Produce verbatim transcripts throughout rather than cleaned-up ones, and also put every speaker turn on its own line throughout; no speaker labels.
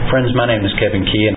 Friends, my name is Kevin Key.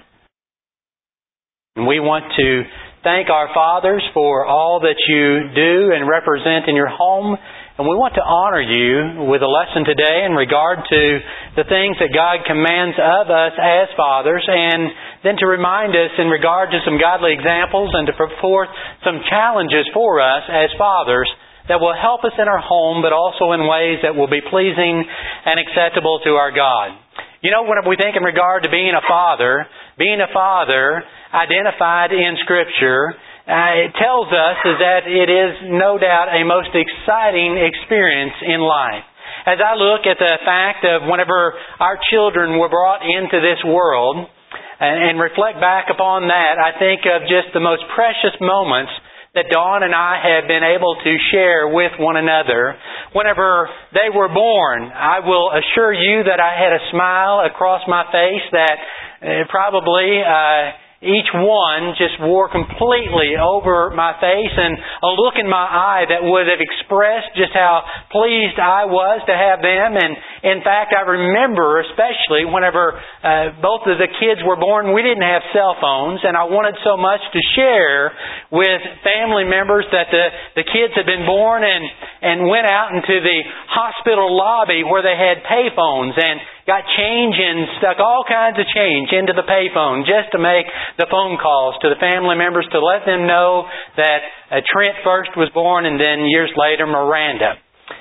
And we want to thank our fathers for all that you do and represent in your home. And we want to honor you with a lesson today in regard to the things that God commands of us as fathers, and then to remind us in regard to some godly examples and to put forth some challenges for us as fathers that will help us in our home, but also in ways that will be pleasing and acceptable to our God. You know, when we think in regard to being a father, being a father identified in Scripture, uh, it tells us is that it is no doubt a most exciting experience in life. As I look at the fact of whenever our children were brought into this world and, and reflect back upon that, I think of just the most precious moments that Dawn and I have been able to share with one another. Whenever they were born, I will assure you that I had a smile across my face that uh, probably uh, each one just wore completely over my face, and a look in my eye that would have expressed just how pleased I was to have them. And in fact, I remember especially whenever uh, both of the kids were born, we didn't have cell phones, and I wanted so much to share with family members that the, the kids had been born, and, and went out into the hospital lobby where they had payphones and got change and stuck all kinds of change into the payphone just to make the phone calls to the family members to let them know that uh, Trent first was born and then years later Miranda.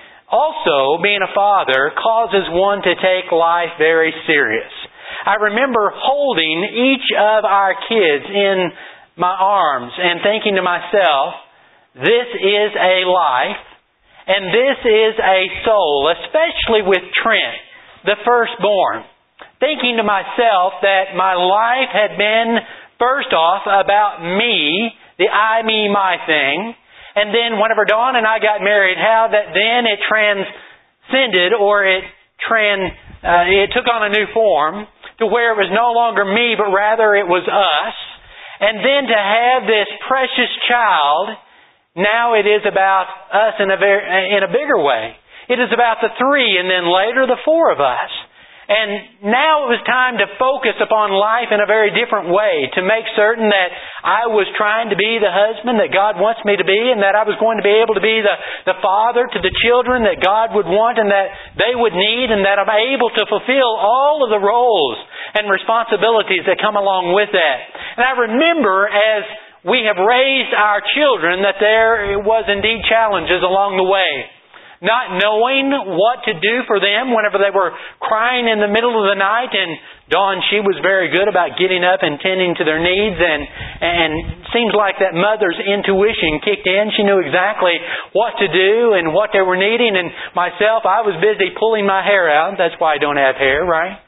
Also, being a father causes one to take life very serious. I remember holding each of our kids in my arms and thinking to myself, this is a life and this is a soul, especially with Trent, the firstborn. Thinking to myself that my life had been, first off, about me, the I, me, my thing. And then whenever Dawn and I got married, how that then it transcended, or it trans, uh, it took on a new form to where it was no longer me, but rather it was us. And then to have this precious child, now it is about us in a very, in a bigger way. It is about the three, and then later the four of us. And now it was time to focus upon life in a very different way, to make certain that I was trying to be the husband that God wants me to be, and that I was going to be able to be the, the father to the children that God would want and that they would need, and that I'm able to fulfill all of the roles and responsibilities that come along with that. And I remember as we have raised our children that there was indeed challenges along the way. Not knowing what to do for them whenever they were crying in the middle of the night. And Dawn, she was very good about getting up and tending to their needs. And, and seems like that mother's intuition kicked in. She knew exactly what to do and what they were needing. And myself, I was busy pulling my hair out. That's why I don't have hair, right?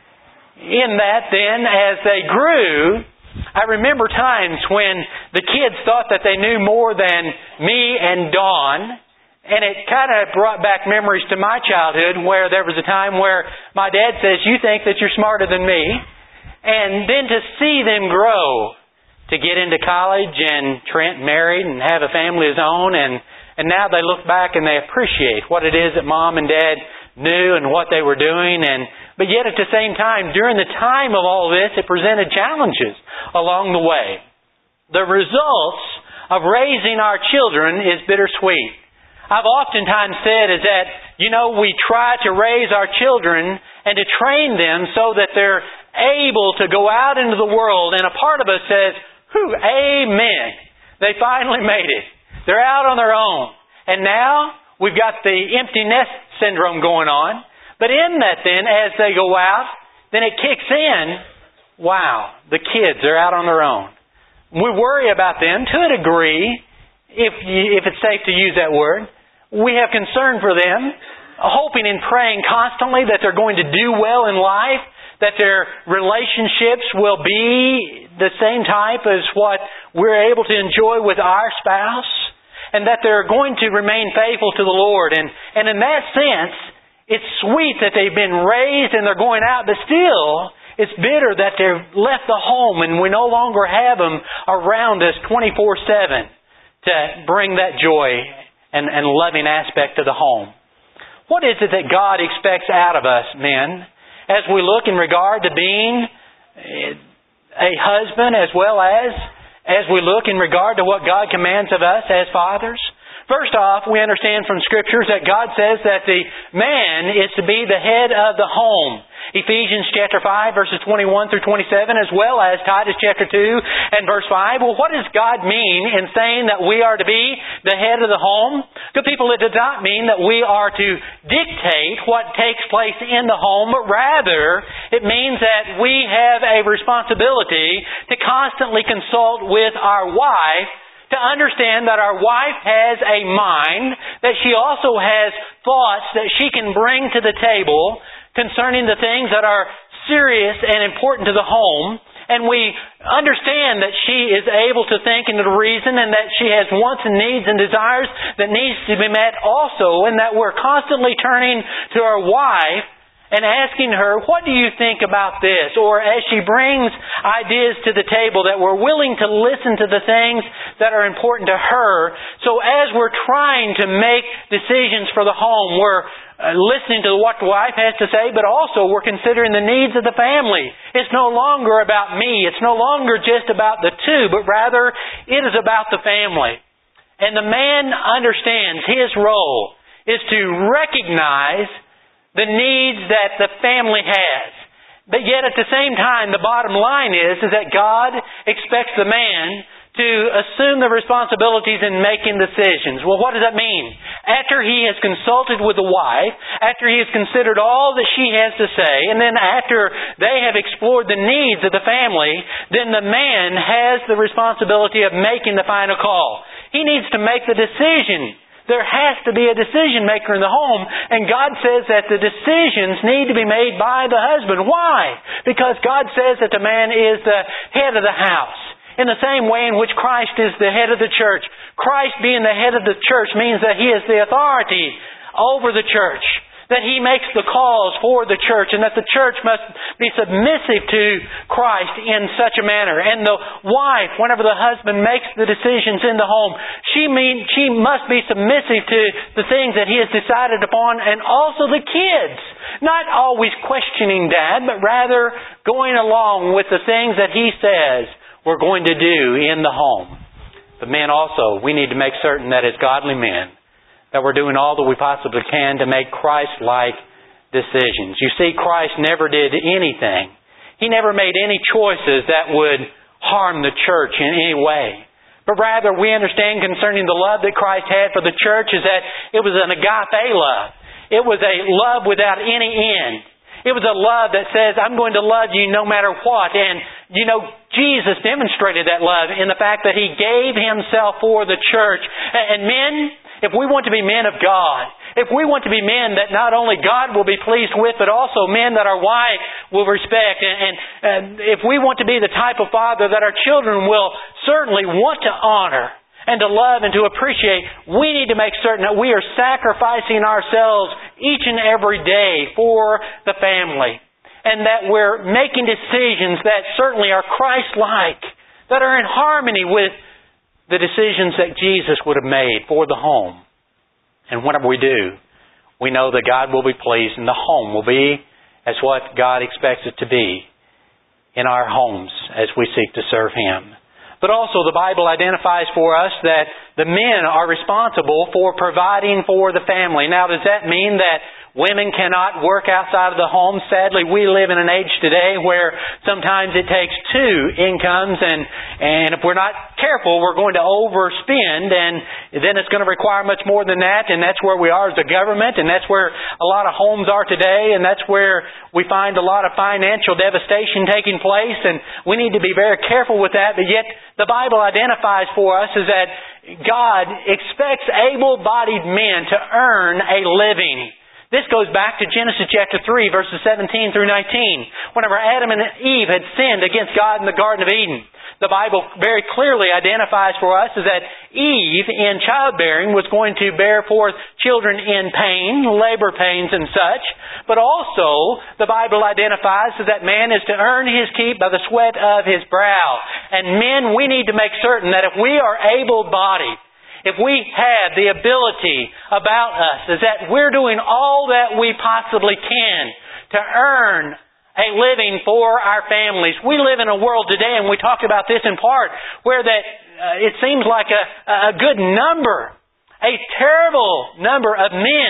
In that then, as they grew, I remember times when the kids thought that they knew more than me and Dawn. And it kind of brought back memories to my childhood where there was a time where my dad says, you think that you're smarter than me. And then to see them grow, to get into college and Trent married and have a family of his own. And, and now they look back and they appreciate what it is that Mom and Dad knew and what they were doing. And but yet at the same time, during the time of all this, it presented challenges along the way. The results of raising our children is bittersweet. I've oftentimes said is that, you know, we try to raise our children and to train them so that they're able to go out into the world, and a part of us says, whew, amen. They finally made it. They're out on their own. And now we've got the empty nest syndrome going on. But in that then, as they go out, then it kicks in, wow, the kids are out on their own. We worry about them to a degree, if you, if it's safe to use that word. We have concern for them, hoping and praying constantly that they're going to do well in life, that their relationships will be the same type as what we're able to enjoy with our spouse, and that they're going to remain faithful to the Lord. And, and in that sense, it's sweet that they've been raised and they're going out, but still, it's bitter that they've left the home and we no longer have them around us twenty-four seven to bring that joy and, and loving aspect of the home. What is it that God expects out of us, men? as we look in regard to being a husband as well as as we look in regard to what God commands of us as fathers? First off, we understand from Scriptures that God says that the man is to be the head of the home. Ephesians chapter five, verses twenty-one through twenty-seven, as well as Titus chapter two and verse five. Well, what does God mean in saying that we are to be the head of the home? To people, it does not mean that we are to dictate what takes place in the home, but rather it means that we have a responsibility to constantly consult with our wife, to understand that our wife has a mind, that she also has thoughts that she can bring to the table concerning the things that are serious and important to the home. And we understand that she is able to think and to reason, and that she has wants and needs and desires that needs to be met also, and that we're constantly turning to our wife and asking her, what do you think about this? Or as she brings ideas to the table, that we're willing to listen to the things that are important to her. So as we're trying to make decisions for the home, we're uh, listening to what the wife has to say, but also we're considering the needs of the family. It's no longer about me. It's no longer just about the two, but rather it is about the family. And the man understands his role is to recognize the needs that the family has. But yet at the same time, the bottom line is, is that God expects the man to assume the responsibilities in making decisions. Well, what does that mean? After he has consulted with the wife, after he has considered all that she has to say, and then after they have explored the needs of the family, then the man has the responsibility of making the final call. He needs to make the decision. There has to be a decision maker in the home, and God says that the decisions need to be made by the husband. Why? Because God says that the man is the head of the house. In the same way in which Christ is the head of the church. Christ being the head of the church means that He is the authority over the church. That He makes the calls for the church, and that the church must be submissive to Christ in such a manner. And the wife, whenever the husband makes the decisions in the home, she mean, she must be submissive to the things that he has decided upon, and also the kids. Not always questioning Dad, but rather going along with the things that he says we're going to do in the home. But men also, we need to make certain that as godly men, that we're doing all that we possibly can to make Christ-like decisions. You see, Christ never did anything. He never made any choices that would harm the church in any way. But rather, we understand concerning the love that Christ had for the church is that it was an agape love. It was a love without any end. It was a love that says, I'm going to love you no matter what. And, you know, Jesus demonstrated that love in the fact that He gave Himself for the church. And men, if we want to be men of God, if we want to be men that not only God will be pleased with, but also men that our wife will respect, and, and, and if we want to be the type of father that our children will certainly want to honor and to love and to appreciate, we need to make certain that we are sacrificing ourselves each and every day for the family. And that we're making decisions that certainly are Christ-like, that are in harmony with the decisions that Jesus would have made for the home. And whenever we do, we know that God will be pleased, and the home will be as what God expects it to be in our homes as we seek to serve Him. But also the Bible identifies for us that the men are responsible for providing for the family. Now, does that mean that women cannot work outside of the home? Sadly, we live in an age today where sometimes it takes two incomes, and, and if we're not careful, we're going to overspend, and then it's going to require much more than that, and that's where we are as a government, and that's where a lot of homes are today, and that's where we find a lot of financial devastation taking place, and we need to be very careful with that. But yet, the Bible identifies for us is that God expects able-bodied men to earn a living. This goes back to Genesis chapter three, verses seventeen through nineteen. Whenever Adam and Eve had sinned against God in the Garden of Eden, the Bible very clearly identifies for us is that Eve, in childbearing, was going to bear forth children in pain, labor pains and such. But also, the Bible identifies that man is to earn his keep by the sweat of his brow. And men, we need to make certain that if we are able-bodied, if we have the ability about us, is that we're doing all that we possibly can to earn a living for our families. We live in a world today, and we talked about this in part, where that uh, it seems like a, a good number, a terrible number of men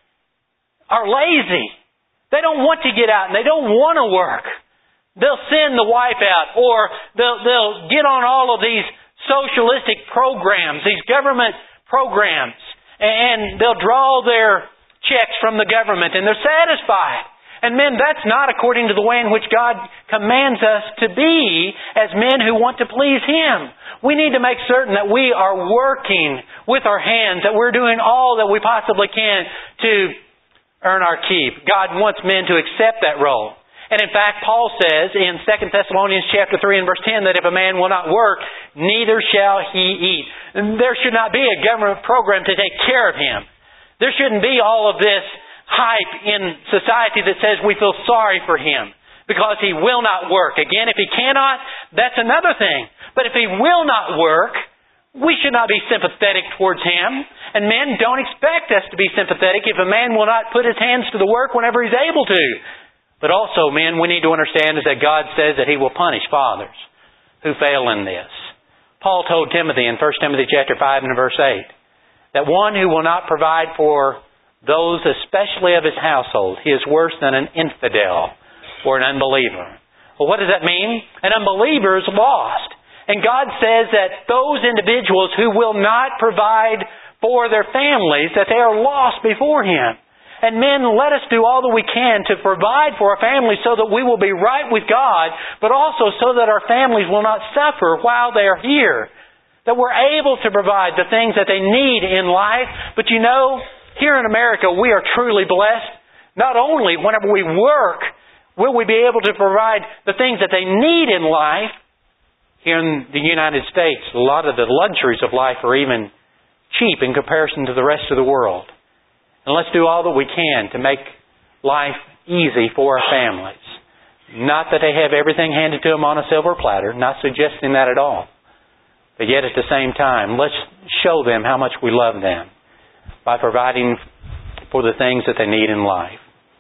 are lazy. They don't want to get out and they don't want to work. They'll send the wife out, or they'll, they'll get on all of these socialistic programs, these government programs, and they'll draw their checks from the government and they're satisfied. And men, that's not according to the way in which God commands us to be as men who want to please Him. We need to make certain that we are working with our hands, that we're doing all that we possibly can to earn our keep. God wants men to accept that role. And in fact, Paul says in Second Thessalonians chapter three and verse ten that if a man will not work, neither shall he eat. And there should not be a government program to take care of him. There shouldn't be all of this hype in society that says we feel sorry for him because he will not work. Again, if he cannot, that's another thing. But if he will not work, we should not be sympathetic towards him. And men, don't expect us to be sympathetic if a man will not put his hands to the work whenever he's able to. But also, men, we need to understand is that God says that He will punish fathers who fail in this. Paul told Timothy in First Timothy chapter five and verse eight that one who will not provide for those especially of his household, he is worse than an infidel or an unbeliever. Well, what does that mean? An unbeliever is lost. And God says that those individuals who will not provide for their families, that they are lost before Him. And men, let us do all that we can to provide for our families so that we will be right with God, but also so that our families will not suffer while they are here. That we're able to provide the things that they need in life. But you know, here in America, we are truly blessed. Not only whenever we work will we be able to provide the things that they need in life. Here in the United States, a lot of the luxuries of life are even cheap in comparison to the rest of the world. And let's do all that we can to make life easy for our families. Not that they have everything handed to them on a silver platter, not suggesting that at all. But yet at the same time, let's show them how much we love them by providing for the things that they need in life.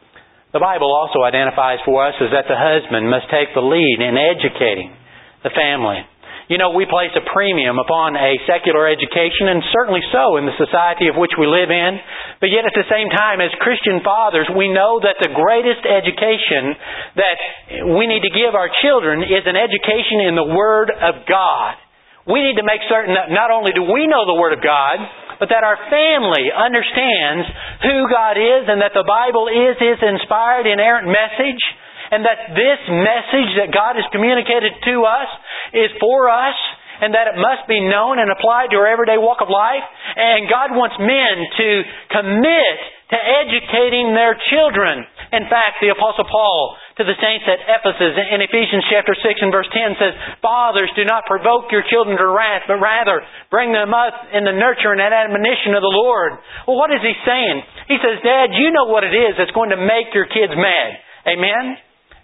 The Bible also identifies for us is that the husband must take the lead in educating the family. You know, we place a premium upon a secular education, and certainly so in the society of which we live in. But yet at the same time, as Christian fathers, we know that the greatest education that we need to give our children is an education in the Word of God. We need to make certain that not only do we know the Word of God, but that our family understands who God is and that the Bible is His inspired, inerrant message, and that this message that God has communicated to us is for us, and that it must be known and applied to our everyday walk of life. And God wants men to commit to educating their children. In fact, the Apostle Paul to the saints at Ephesus in Ephesians chapter six and verse ten says, "Fathers, do not provoke your children to wrath, but rather bring them up in the nurture and admonition of the Lord." Well, what is he saying? He says, Dad, you know what it is that's going to make your kids mad. Amen?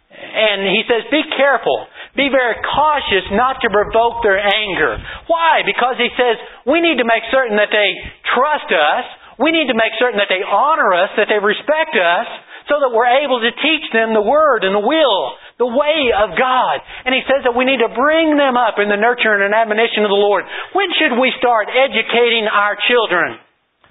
And he says, be careful. Be very cautious not to provoke their anger. Why? Because he says, we need to make certain that they trust us. We need to make certain that they honor us, that they respect us, so that we're able to teach them the Word and the will, the way of God. And he says that we need to bring them up in the nurture and admonition of the Lord. When should we start educating our children?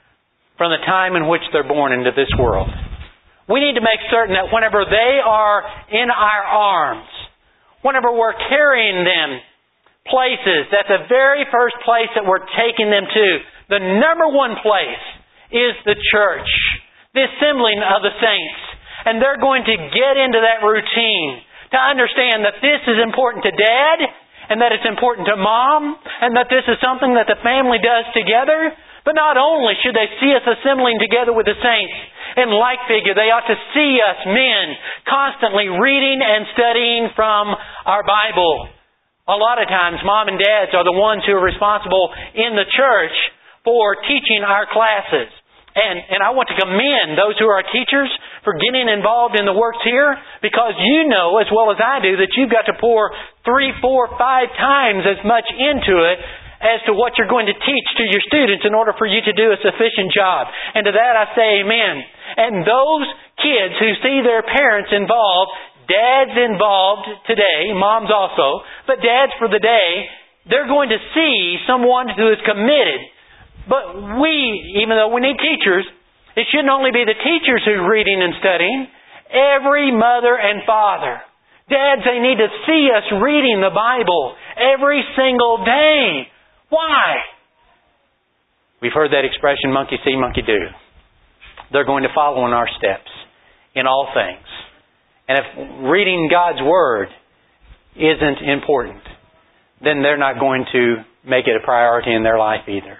From the time in which they're born into this world. We need to make certain that whenever they are in our arms, whenever we're carrying them places, that the very first place that we're taking them to, the number one place is the church, the assembling of the saints. And they're going to get into that routine to understand that this is important to Dad, and that it's important to Mom, and that this is something that the family does together. But not only should they see us assembling together with the saints, in like figure, they ought to see us men constantly reading and studying from our Bible. A lot of times, Mom and Dads are the ones who are responsible in the church for teaching our classes. And, and I want to commend those who are teachers for getting involved in the works here, because you know as well as I do that you've got to pour three, four, five times as much into it as to what you're going to teach to your students in order for you to do a sufficient job. And to that I say amen. And those kids who see their parents involved dads involved today, moms also, but dads for the day, they're going to see someone who is committed. But we, even though we need teachers, it shouldn't only be the teachers who's reading and studying. Every mother and father. Dads, they need to see us reading the Bible every single day. Why? We've heard that expression, monkey see, monkey do. They're going to follow in our steps in all things. And if reading God's Word isn't important, then they're not going to make it a priority in their life either.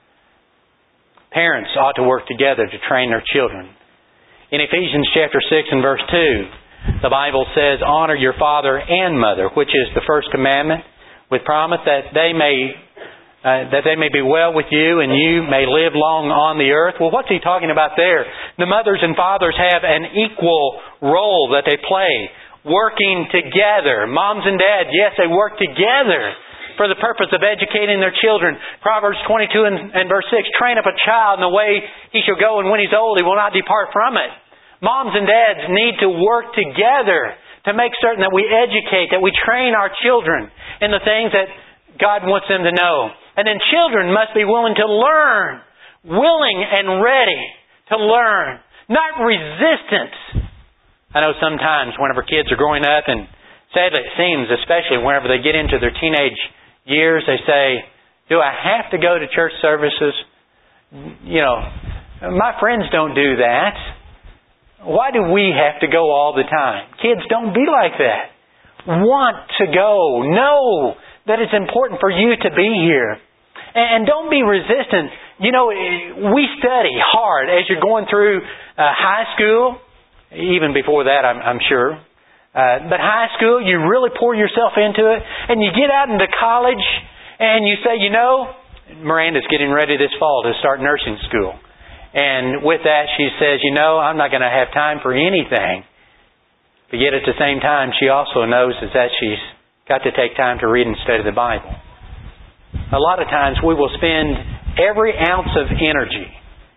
Parents ought to work together to train their children. In Ephesians chapter six and verse two, the Bible says, honor your father and mother, which is the first commandment, with promise that they may uh, that they may be well with you and you may live long on the earth. Well, what's he talking about there? The mothers and fathers have an equal role that they play, working together. Moms and dads, yes, they work together for the purpose of educating their children. Proverbs twenty-two and, and verse six, train up a child in the way he shall go, and when he's old, he will not depart from it. Moms and dads need to work together to make certain that we educate, that we train our children in the things that God wants them to know. And then children must be willing to learn, willing and ready to learn, not resistant. I know sometimes whenever kids are growing up, and sadly it seems, especially whenever they get into their teenage years, they say, do I have to go to church services? You know, my friends don't do that. Why do we have to go all the time? Kids, don't be like that. Want to go. Know that it's important for you to be here. And don't be resistant. You know, we study hard as you're going through uh, high school. Even before that, I'm, I'm sure. Uh, but high school, you really pour yourself into it. And you get out into college and you say, you know, Miranda's getting ready this fall to start nursing school. And with that, she says, you know, I'm not going to have time for anything. But yet at the same time, she also knows that she's got to take time to read and study the Bible. A lot of times we will spend every ounce of energy,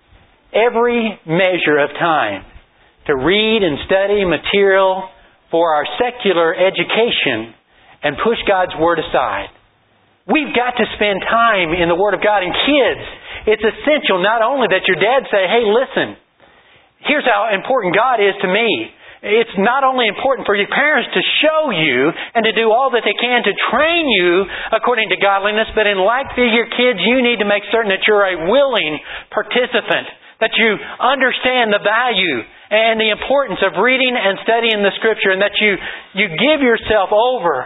every measure of time to read and study material for our secular education and push God's Word aside. We've got to spend time in the Word of God. And kids, it's essential not only that your dad say, hey, listen, here's how important God is to me. It's not only important for your parents to show you and to do all that they can to train you according to godliness, but in like to your kids, you need to make certain that you're a willing participant, that you understand the value and the importance of reading and studying the Scripture, and that you, you give yourself over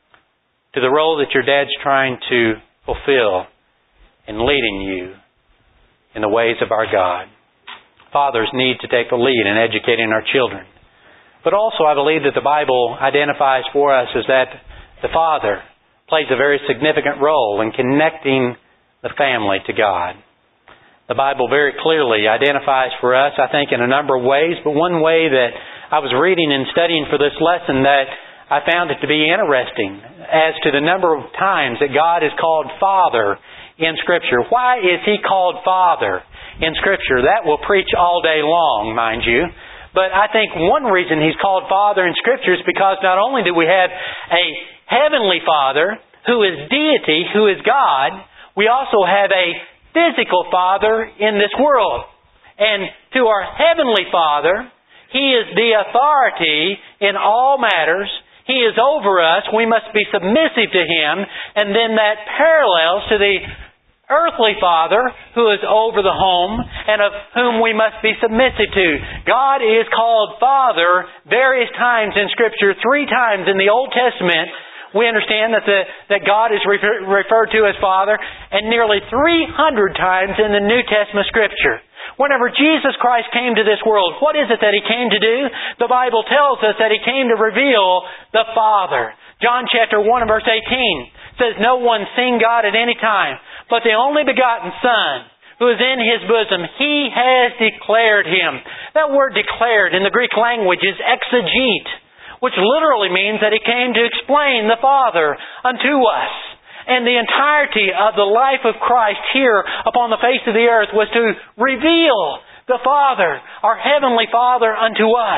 to the role that your dad's trying to fulfill in leading you in the ways of our God. Fathers need to take the lead in educating our children. But also I believe that the Bible identifies for us as that the father plays a very significant role in connecting the family to God. The Bible very clearly identifies for us, I think, in a number of ways, but one way that I was reading and studying for this lesson that I found it to be interesting as to the number of times that God is called Father in Scripture. Why is He called Father in Scripture? That will preach all day long, mind you. But I think one reason He's called Father in Scripture is because not only do we have a Heavenly Father who is deity, who is God, we also have a physical Father in this world. And to our Heavenly Father, He is the authority in all matters. He is over us. We must be submissive to Him. And then that parallels to the earthly Father who is over the home and of whom we must be submissive to. God is called Father various times in Scripture. Three times in the Old Testament we understand that the that God is refer, referred to as Father, and nearly three hundred times in the New Testament Scripture. Whenever Jesus Christ came to this world, what is it that He came to do? The Bible tells us that He came to reveal the Father. John chapter one and verse eighteen says, no one's seen God at any time, but the only begotten Son, who is in His bosom, He has declared Him. That word declared in the Greek language is exegete, which literally means that He came to explain the Father unto us. And the entirety of the life of Christ here upon the face of the earth was to reveal the Father, our Heavenly Father, unto us.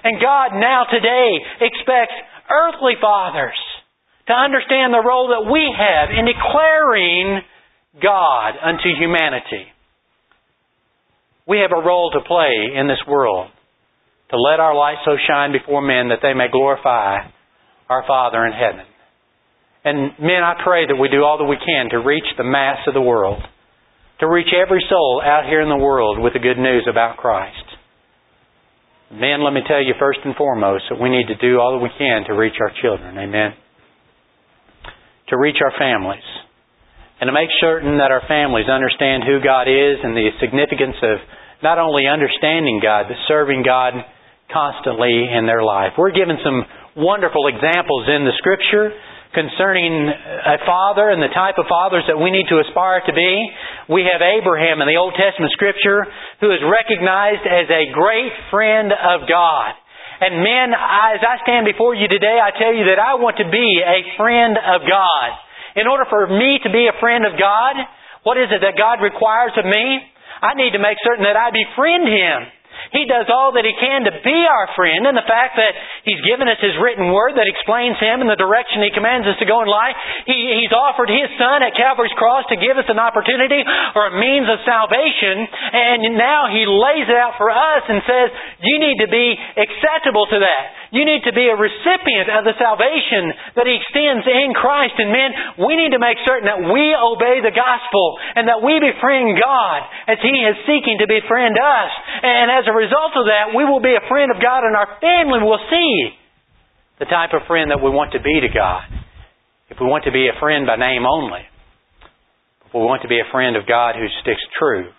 And God now today expects earthly fathers to understand the role that we have in declaring God unto humanity. We have a role to play in this world, to let our light so shine before men that they may glorify our Father in heaven. And men, I pray that we do all that we can to reach the mass of the world, to reach every soul out here in the world with the good news about Christ. Men, let me tell you first and foremost that we need to do all that we can to reach our children. Amen. To reach our families. And to make certain that our families understand who God is and the significance of not only understanding God, but serving God constantly in their life. We're given some wonderful examples in the Scripture concerning a father and the type of fathers that we need to aspire to be. We have Abraham in the Old Testament Scripture who is recognized as a great friend of God. And men, as I stand before you today, I tell you that I want to be a friend of God. In order for me to be a friend of God, what is it that God requires of me? I need to make certain that I befriend Him. He does all that He can to be our friend, and the fact that He's given us His written Word that explains Him and the direction He commands us to go in life. He, He's offered His Son at Calvary's cross to give us an opportunity or a means of salvation, and now He lays it out for us and says, you need to be acceptable to that. You need to be a recipient of the salvation that He extends in Christ. And men, we need to make certain that we obey the gospel and that we befriend God as He is seeking to befriend us. And as a result of that, we will be a friend of God and our family will see the type of friend that we want to be to God. If we want to be a friend by name only, if we want to be a friend of God who sticks true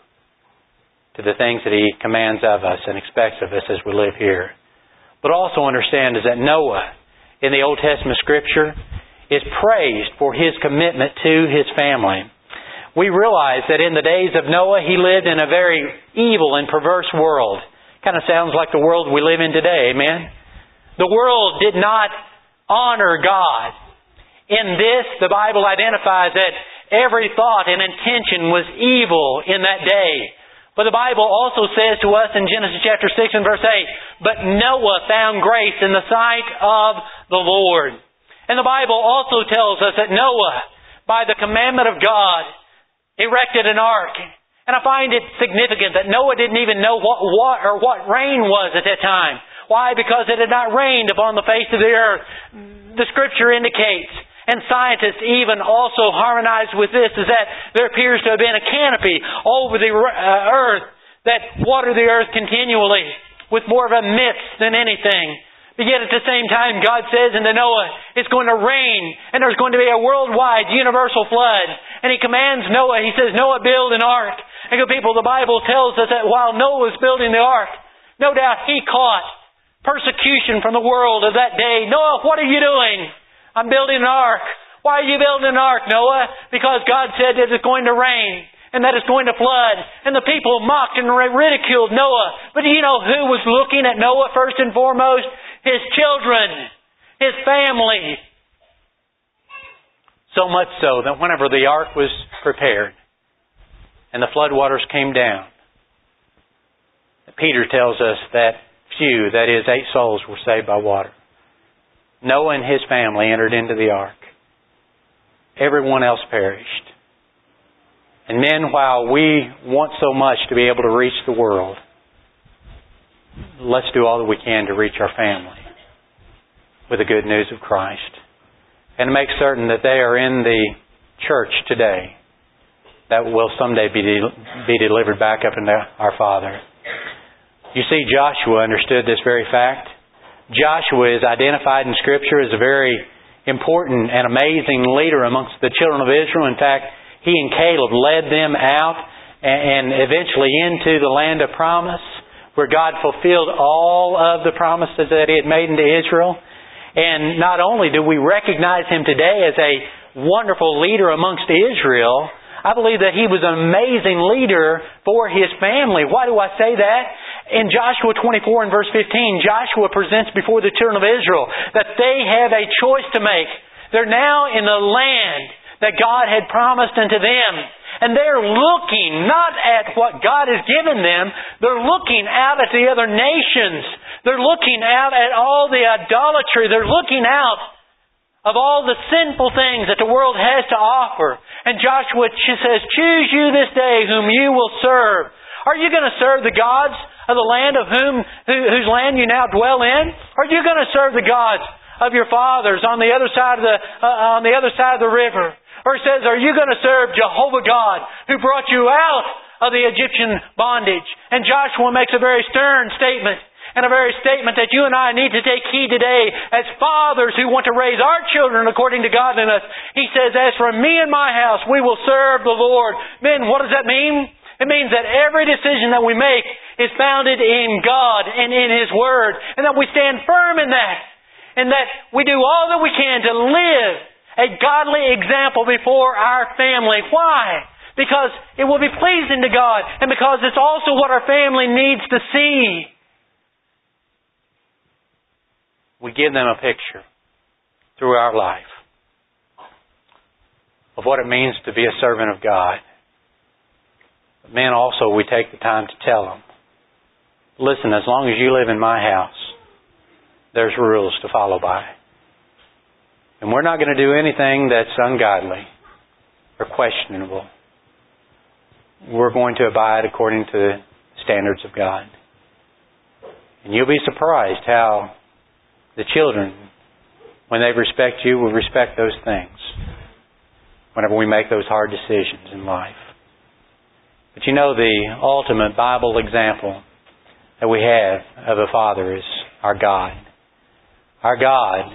to the things that He commands of us and expects of us as we live here. But also understand is that Noah in the Old Testament Scripture is praised for his commitment to his family. We realize that in the days of Noah, he lived in a very evil and perverse world. Kind of sounds like the world we live in today, amen? The world did not honor God. In this, the Bible identifies that every thought and intention was evil in that day. But the Bible also says to us in Genesis chapter six and verse eight, but Noah found grace in the sight of the Lord. And the Bible also tells us that Noah, by the commandment of God, erected an ark. And I find it significant that Noah didn't even know what, what or what rain was at that time. Why? Because it had not rained upon the face of the earth. The Scripture indicates, and scientists even also harmonize with this, is that there appears to have been a canopy over the earth that watered the earth continually with more of a mist than anything. But yet at the same time, God says unto Noah, it's going to rain and there's going to be a worldwide universal flood. And He commands Noah, He says, Noah, build an ark. And good people, the Bible tells us that while Noah was building the ark, no doubt he caught persecution from the world of that day. Noah, what are you doing? I'm building an ark. Why are you building an ark, Noah? Because God said that it's going to rain and that it's going to flood. And the people mocked and ridiculed Noah. But do you know who was looking at Noah first and foremost? His children. His family. So much so that whenever the ark was prepared and the floodwaters came down, Peter tells us that few, that is, eight souls, were saved by water. Noah and his family entered into the ark. Everyone else perished. And men, while we want so much to be able to reach the world, let's do all that we can to reach our family with the good news of Christ. And to make certain that they are in the church today that will someday be, be delivered back up into our Father. You see, Joshua understood this very fact. Joshua is identified in Scripture as a very important and amazing leader amongst the children of Israel. In fact, he and Caleb led them out and eventually into the land of promise, where God fulfilled all of the promises that He had made into Israel. And not only do we recognize him today as a wonderful leader amongst Israel, I believe that he was an amazing leader for his family. Why do I say that? In Joshua twenty-four and verse fifteen, Joshua presents before the children of Israel that they have a choice to make. They're now in the land that God had promised unto them. And they're looking not at what God has given them. They're looking out at the other nations. They're looking out at all the idolatry. They're looking out of all the sinful things that the world has to offer. And Joshua says, choose you this day whom you will serve. Are you going to serve the gods of the land of whom who, whose land you now dwell in? Or are you going to serve the gods of your fathers on the other side of the uh, on the other side of the river? Or it says, are you going to serve Jehovah God who brought you out of the Egyptian bondage? And Joshua makes a very stern statement, and a very statement that you and I need to take heed today as fathers who want to raise our children according to godliness. He says, as for me and my house, we will serve the Lord. Men, what does that mean? It means that every decision that we make is founded in God and in His Word, and that we stand firm in that, and that we do all that we can to live a godly example before our family. Why? Because it will be pleasing to God, and because it's also what our family needs to see. We give them a picture through our life of what it means to be a servant of God. But men, also, we take the time to tell them, listen, as long as you live in my house, there's rules to follow by. And we're not going to do anything that's ungodly or questionable. We're going to abide according to the standards of God. And you'll be surprised how the children, when they respect you, will respect those things whenever we make those hard decisions in life. But you know, the ultimate Bible example that we have of a father is our God. Our God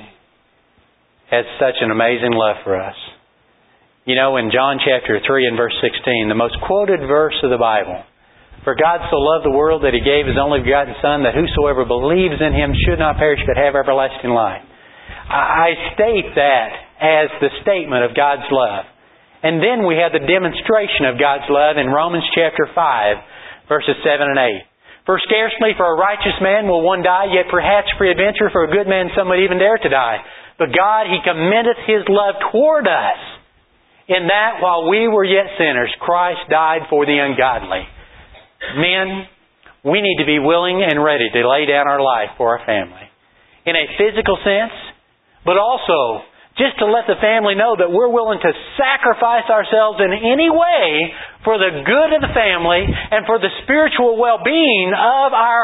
has such an amazing love for us. You know, in John chapter three and verse sixteen, the most quoted verse of the Bible, for God so loved the world that He gave His only begotten Son, that whosoever believes in Him should not perish but have everlasting life. I state that as the statement of God's love. And then we have the demonstration of God's love in Romans chapter five, verses seven and eight. For scarcely for a righteous man will one die, yet perhaps peradventure for a good man some would even dare to die. But God, He commendeth His love toward us, in that while we were yet sinners, Christ died for the ungodly. Men, we need to be willing and ready to lay down our life for our family. In a physical sense, but also just to let the family know that we're willing to sacrifice ourselves in any way for the good of the family and for the spiritual well-being of our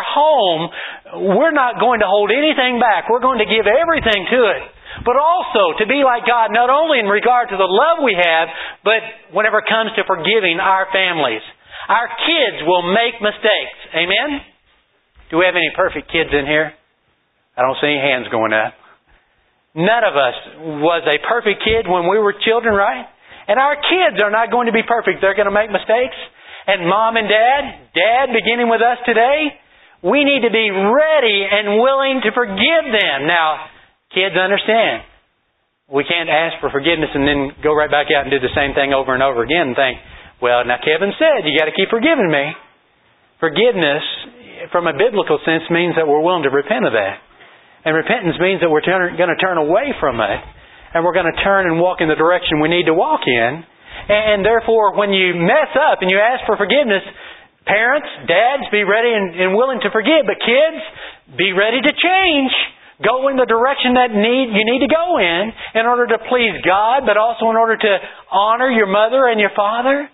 home. We're not going to hold anything back. We're going to give everything to it. But also to be like God, not only in regard to the love we have, but whenever it comes to forgiving our families. Our kids will make mistakes. Amen? Do we have any perfect kids in here? I don't see any hands going up. None of us was a perfect kid when we were children, right? And our kids are not going to be perfect. They're going to make mistakes. And mom and dad, dad beginning with us today, we need to be ready and willing to forgive them. Now, kids, understand, we can't ask for forgiveness and then go right back out and do the same thing over and over again and think, well, now Kevin said, you got to keep forgiving me. Forgiveness, from a biblical sense, means that we're willing to repent of that. And repentance means that we're turn, going to turn away from it. And we're going to turn and walk in the direction we need to walk in. And therefore, when you mess up and you ask for forgiveness, parents, dads, be ready and, and willing to forgive. But kids, be ready to change. Go in the direction that need you need to go in in order to please God, but also in order to honor your mother and your father.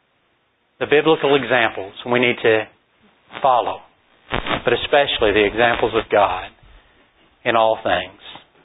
The biblical examples we need to follow, but especially the examples of God in all things.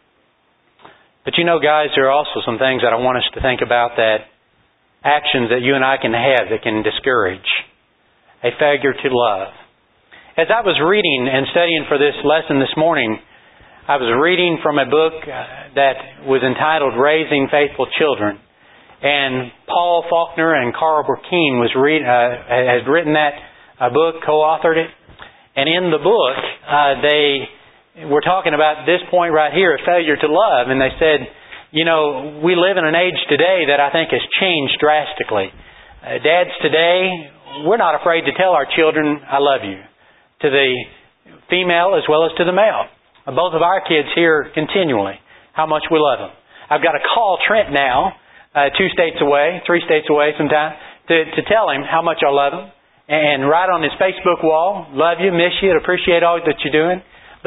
But you know, guys, there are also some things that I want us to think about, that actions that you and I can have that can discourage a failure to love. As I was reading and studying for this lesson this morning, I was reading from a book that was entitled Raising Faithful Children. And Paul Faulkner and Carl Burkeen was read, uh, has written that uh, book, co-authored it. And in the book, uh, they were talking about this point right here, a failure to love. And they said, you know, we live in an age today that I think has changed drastically. Uh, dads today, we're not afraid to tell our children, I love you, to the female as well as to the male. Both of our kids hear continually how much we love them. I've got to call Trent now, uh, two states away, three states away sometime, to, to tell him how much I love him. And write on his Facebook wall, love you, miss you, appreciate all that you're doing.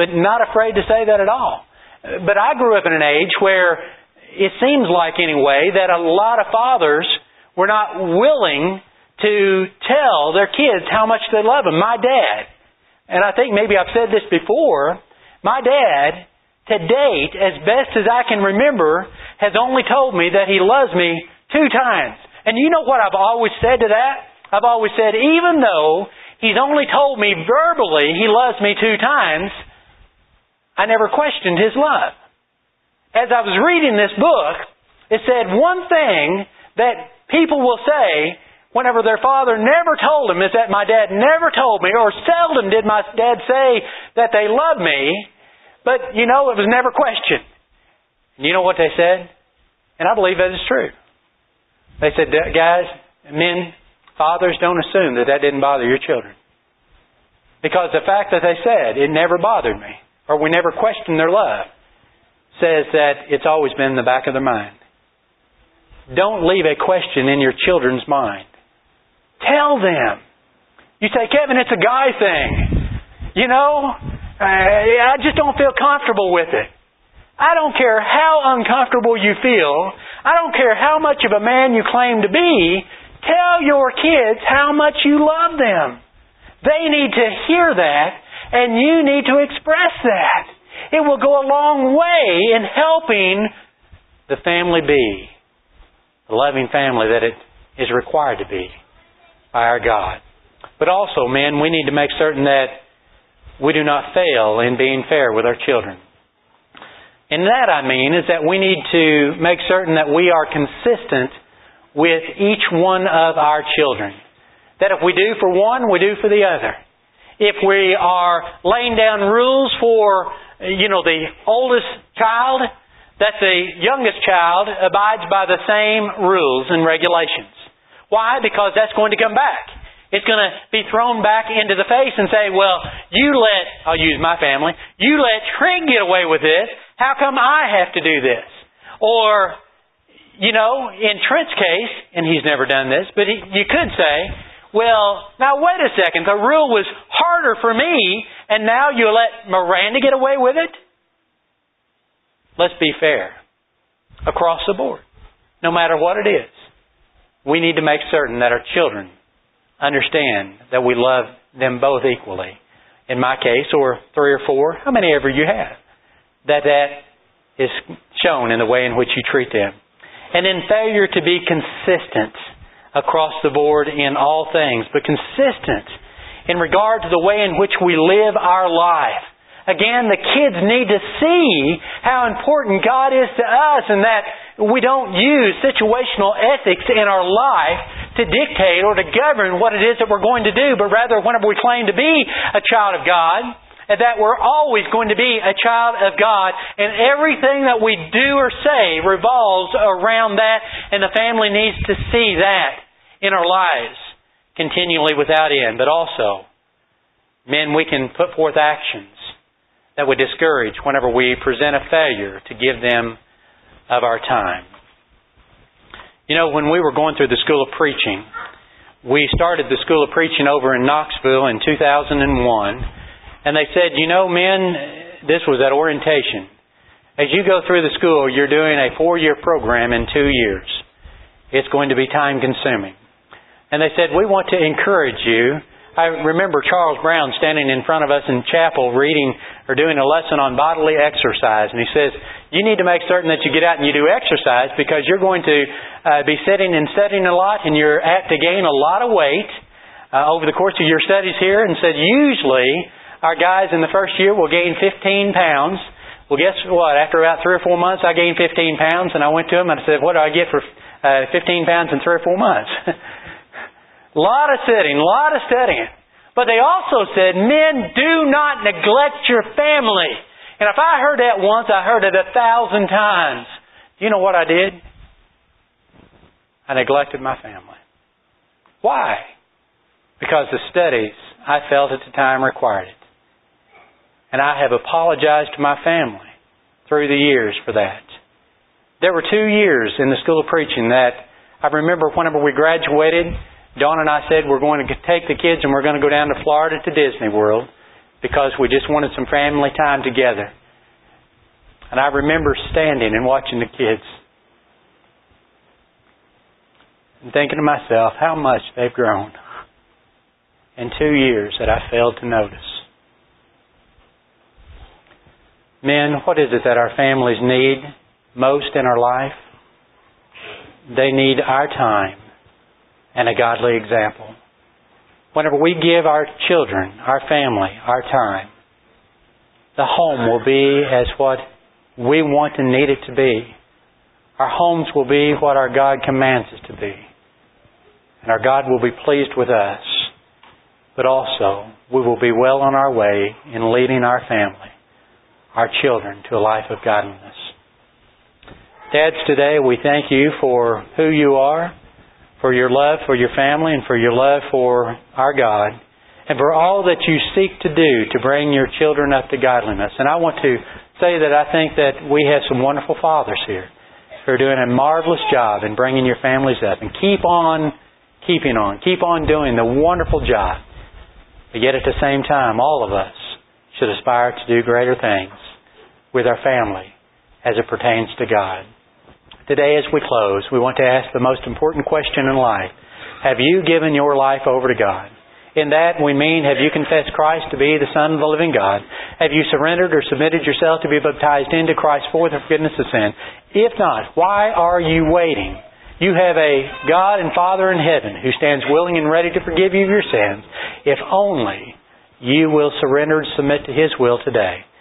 but not afraid to say that at all. But I grew up in an age where it seems like, anyway, that a lot of fathers were not willing to tell their kids how much they love them. My dad, and I think maybe I've said this before, my dad, to date, as best as I can remember, has only told me that he loves me two times. And you know what I've always said to that? I've always said, even though he's only told me verbally he loves me two times, I never questioned his love. As I was reading this book, it said one thing that people will say whenever their father never told them is that my dad never told me, or seldom did my dad say that they love me, but, you know, it was never questioned. And you know what they said? And I believe that is true. They said, guys, men, fathers, don't assume that that didn't bother your children. Because the fact that they said, it never bothered me, or we never questioned their love, says that it's always been in the back of their mind. Don't leave a question in your children's mind. Tell them. You say, Kevin, it's a guy thing. You know, I just don't feel comfortable with it. I don't care how uncomfortable you feel. I don't care how much of a man you claim to be. Tell your kids how much you love them. They need to hear that, and you need to express that. It will go a long way in helping the family be the loving family that it is required to be by our God. But also, men, we need to make certain that we do not fail in being fair with our children. And that, I mean, is that we need to make certain that we are consistent with each one of our children. That if we do for one, we do for the other. If we are laying down rules for, you know, the oldest child, that the youngest child abides by the same rules and regulations. Why? Because that's going to come back. It's going to be thrown back into the face and say, well, you let, I'll use my family, you let Trent get away with this. How come I have to do this? Or, you know, in Trent's case, and he's never done this, but he, you could say, well, now wait a second, the rule was harder for me, and now you let Miranda get away with it? Let's be fair. Across the board. No matter what it is. We need to make certain that our children understand that we love them both equally. In my case, or three or four, how many ever you have. That that is shown in the way in which you treat them. And then failure to be consistent across the board in all things, but consistent in regard to the way in which we live our life. Again, the kids need to see how important God is to us, and that we don't use situational ethics in our life to dictate or to govern what it is that we're going to do, but rather whenever we claim to be a child of God, and that we're always going to be a child of God, and everything that we do or say revolves around that, and the family needs to see that in our lives continually without end. But also, men, we can put forth actions that would discourage whenever we present a failure to give them of our time. You know, when we were going through the School of Preaching, we started the School of Preaching over in Knoxville in two thousand one, and they said, you know, men, this was at orientation. As you go through the school, you're doing a four-year program in two years. It's going to be time-consuming. And they said, we want to encourage you. I remember Charles Brown standing in front of us in chapel reading or doing a lesson on bodily exercise. And he says, you need to make certain that you get out and you do exercise because you're going to uh, be sitting and studying a lot, and you're apt to gain a lot of weight uh, over the course of your studies here. And said, usually our guys in the first year will gain fifteen pounds. Well, guess what? After about three or four months, I gained fifteen pounds. And I went to him and I said, what do I get for uh, fifteen pounds in three or four months? A lot of sitting, a lot of studying. But they also said, men, do not neglect your family. And if I heard that once, I heard it a thousand times. Do you know what I did? I neglected my family. Why? Because the studies, I felt at the time, required it. And I have apologized to my family through the years for that. There were two years in the School of Preaching that I remember whenever we graduated, Dawn and I said we're going to take the kids and we're going to go down to Florida to Disney World. because we just wanted some family time together. And I remember standing and watching the kids and thinking to myself how much they've grown in two years that I failed to notice. Men, what is it that our families need most in our life? They need our time and a godly example. Whenever we give our children, our family, our time, the home will be as what we want and need it to be. Our homes will be what our God commands us to be. And our God will be pleased with us. But also, we will be well on our way in leading our family, our children, to a life of godliness. Dads, today we thank you for who you are, for your love for your family, and for your love for our God, and for all that you seek to do to bring your children up to godliness. And I want to say that I think that we have some wonderful fathers here who are doing a marvelous job in bringing your families up. And keep on keeping on. Keep on doing the wonderful job. But yet at the same time, all of us should aspire to do greater things with our family as it pertains to God. Today as we close, we want to ask the most important question in life. Have you given your life over to God? In that we mean, have you confessed Christ to be the Son of the living God? Have you surrendered or submitted yourself to be baptized into Christ for the forgiveness of sin? If not, why are you waiting? You have a God and Father in heaven who stands willing and ready to forgive you of your sins, if only you will surrender and submit to His will today.